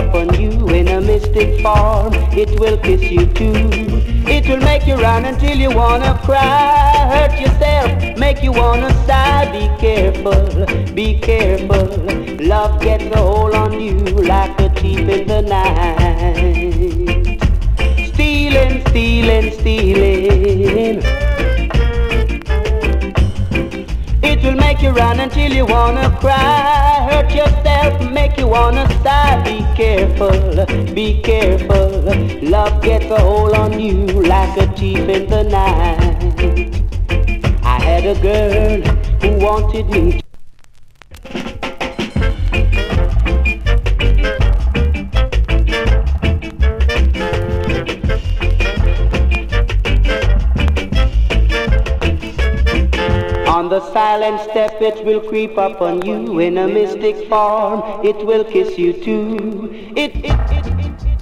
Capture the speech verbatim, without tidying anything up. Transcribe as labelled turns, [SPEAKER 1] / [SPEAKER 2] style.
[SPEAKER 1] upon you in a mystic form. It will kiss you too. It will make you run until you wanna cry. Hurt yourself, make you wanna sigh. Be careful, be careful. Love gets a hold on you like a thief in the night. Stealing, stealing, stealing. It will make you run until you wanna cry. Hurt yourself, make you wanna sigh. Be careful, be careful. Love gets a hold on you like a thief in the night. I had a girl who wanted me to on the silent step. It will creep up on you in a mystic form. It will kiss you too. It, it, it, it, it.